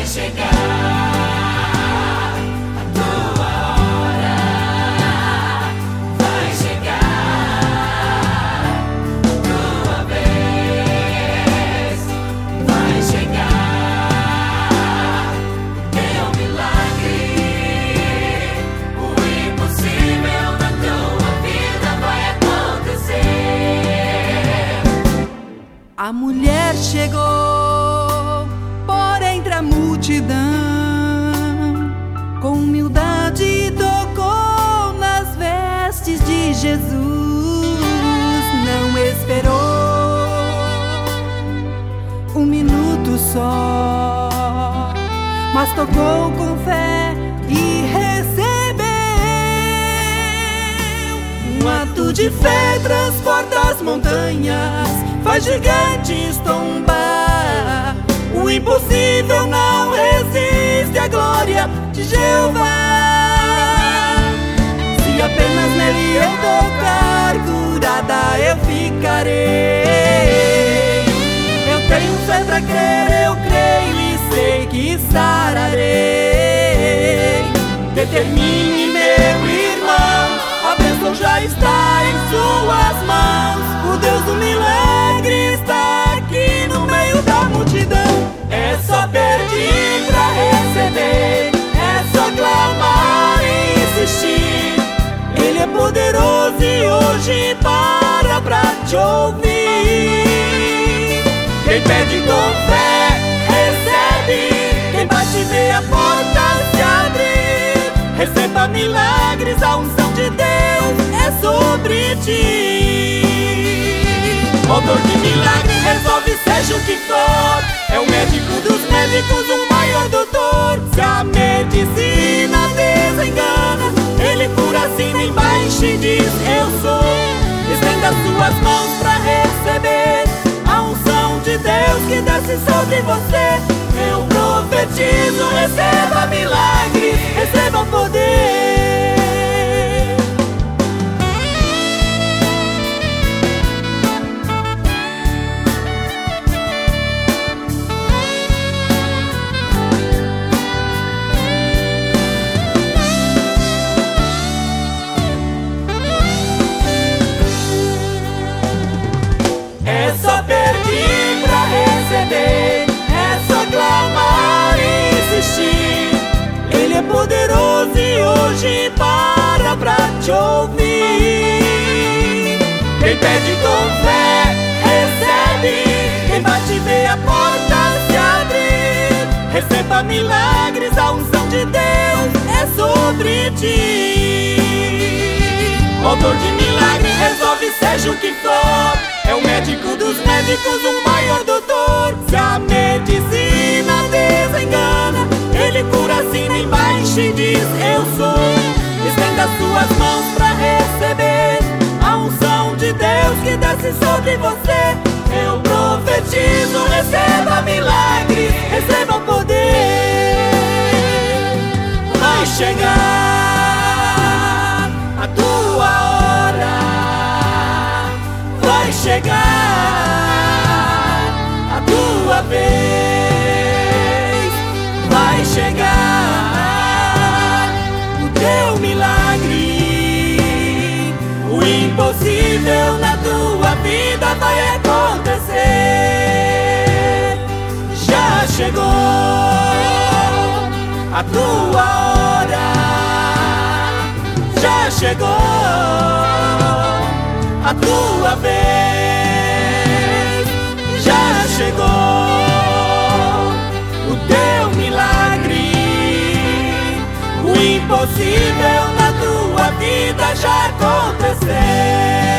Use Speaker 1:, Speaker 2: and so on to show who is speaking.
Speaker 1: vai chegar a tua hora, vai chegar a tua vez, vai chegar teu milagre, o impossível na tua vida vai acontecer.
Speaker 2: A mulher chegou por entre a multidão, com humildade tocou nas vestes de Jesus. Não esperou um minuto só, mas tocou com fé e recebeu. Um ato de fé transporta as montanhas, faz gigantes tombar. O impossível não resiste à glória de Jeová. Se apenas nele eu tocar, curada eu ficarei. Eu tenho fé pra crer, eu creio e sei que sararei. Determine, meu irmão, a bênção já está em suas mãos. O Deus do milagre está aqui no meio da multidão. É só pedir pra receber, é só clamar e insistir. Ele é poderoso e hoje para pra te ouvir. Quem pede com fé, recebe. Quem bate vê a porta se abrir. Receba milagres, a unção de Deus é sobre ti. O autor de milagre resolve seja o que for. É o médico dos médicos, o maior doutor. Se a medicina desengana, ele cura, assina embaixo e diz eu sou. Estenda suas mãos pra receber a unção de Deus que desce sobre você. Eu profetizo, receba milagre, receba poder. É só pedir pra receber, é só clamar e insistir. Ele é poderoso e hoje para pra te ouvir. Quem pede com fé, recebe. Quem bate vê a porta se abrir. Receba milagres, a unção de Deus é sobre ti. O autor de milagre resolve seja o que for. É o médico dos médicos, o maior doutor. Se a medicina desengana, ele cura, assina embaixo e diz eu sou. Estenda suas mãos pra receber a unção de Deus que desce sobre você. Eu profetizo, receba milagre, receba poder. Vai chegar a tua hora, vai chegar a tua vez, vai chegar o teu milagre. O impossível na tua vida vai acontecer. Já chegou a tua hora, já chegou a tua vez, já chegou o teu milagre. O impossível na tua vida já aconteceu.